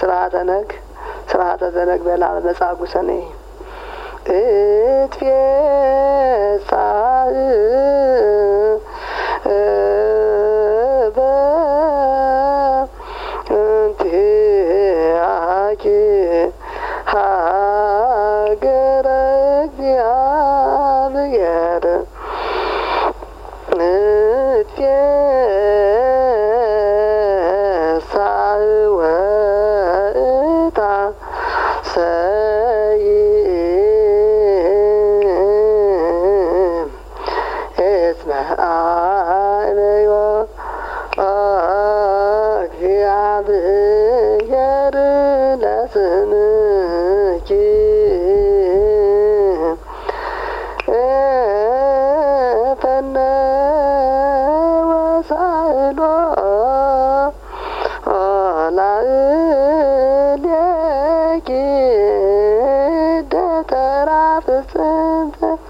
ስርዓተ ዘነግ በላ መጻጉዕ ሰኔ እትፌሳ በእንቲአኪ ሀገረ እግዚአብሔር እትፌሳ ወእታ እስመ አእመዮ እግዚአብሔር ለስምኪ ፈነወ ሳእሎ ላዕሌኪ ደተራ ፍጽምተ